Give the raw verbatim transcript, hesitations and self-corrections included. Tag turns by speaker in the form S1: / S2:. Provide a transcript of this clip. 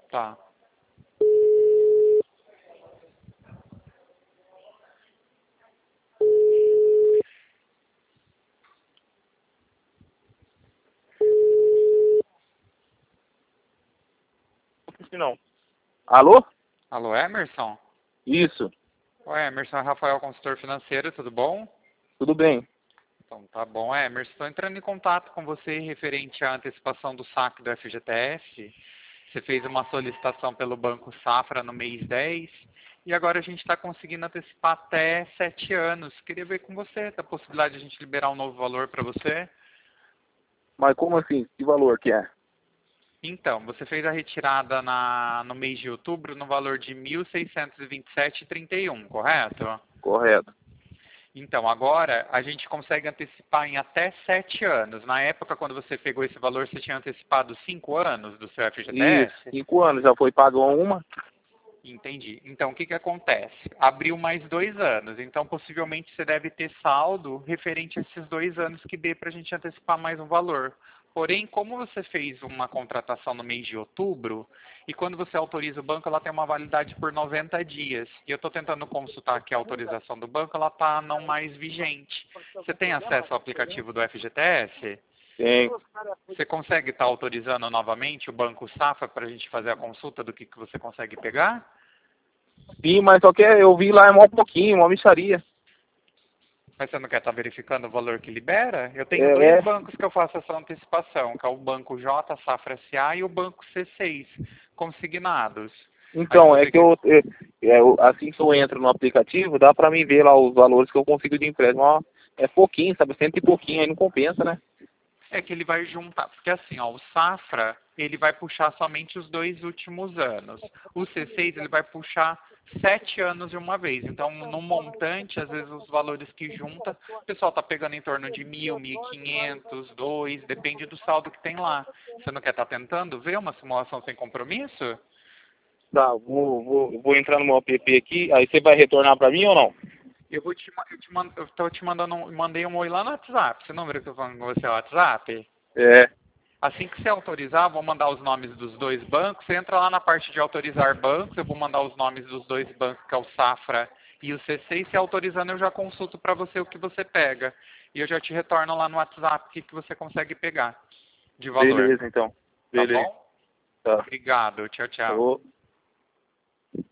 S1: Tá.
S2: Não. Alô?
S1: Alô, Emerson?
S2: Isso.
S1: Oi, Emerson, é Rafael, consultor financeiro, tudo bom?
S2: Tudo bem.
S1: Então, tá bom, Emerson. Estou entrando em contato com você referente à antecipação do saque do F G T S. Você fez uma solicitação pelo Banco Safra no mês dez e agora a gente está conseguindo antecipar até sete anos. Queria ver com você a possibilidade de a gente liberar um novo valor para você.
S2: Mas como assim? Que valor que é?
S1: Então, você fez a retirada na, no mês de outubro no valor de mil seiscentos e vinte e sete vírgula trinta e um, correto?
S2: Correto.
S1: Então, agora a gente consegue antecipar em até sete anos. Na época, quando você pegou esse valor, você tinha antecipado cinco anos do seu
S2: Isso.
S1: F G T S?
S2: Cinco anos. Já foi pago uma?
S1: Entendi. Então, o que, que acontece? Abriu mais dois anos. Então, possivelmente, você deve ter saldo referente a esses dois anos que dê para a gente antecipar mais um valor. Porém, como você fez uma contratação no mês de outubro, e quando você autoriza o banco, ela tem uma validade por noventa dias. E eu estou tentando consultar aqui a autorização do banco, ela está não mais vigente. Você tem acesso ao aplicativo do F G T S?
S2: Tem.
S1: Você consegue estar autorizando novamente o Banco Safra para a gente fazer a consulta do que, que você consegue pegar?
S2: Sim, mas só que eu vi lá é mó pouquinho, uma mixaria.
S1: Mas você não quer estar verificando o valor que libera? Eu tenho
S2: É,
S1: dois
S2: é.
S1: bancos que eu faço essa antecipação, que é o Banco J, Safra S A e o Banco C seis, consignados. Aí se
S2: Então, é
S1: você
S2: que
S1: quer...
S2: eu, é, é, eu- assim que eu entro no aplicativo, dá pra mim ver lá os valores que eu consigo de empréstimo. Ó, é pouquinho, sabe? Cento e pouquinho, aí não compensa, né?
S1: É que ele vai juntar, porque assim, ó, o Safra, ele vai puxar somente os dois últimos anos. O C seis, ele vai puxar sete anos de uma vez. Então, no montante, às vezes os valores que junta, o pessoal tá pegando em torno de mil, mil e quinhentos, dois, depende do saldo que tem lá. Você não quer estar tentando ver uma simulação sem compromisso?
S2: Tá, vou, vou, vou entrar no meu app aqui, aí você vai retornar pra mim ou não?
S1: Eu vou te, ma- eu te, man- eu tô te mandando, um- mandei um oi lá no WhatsApp. Você não viu que eu tô falando com você no WhatsApp?
S2: É.
S1: Assim que você autorizar, vou mandar os nomes dos dois bancos. Você entra lá na parte de autorizar bancos, eu vou mandar os nomes dos dois bancos, que é o Safra e o C seis. Se autorizando, eu já consulto para você o que você pega. E eu já te retorno lá no WhatsApp o que, que você consegue pegar de valor.
S2: Beleza, então.
S1: Tá
S2: Beleza.
S1: bom?
S2: Tá.
S1: Obrigado. Tchau, tchau.
S2: Ô,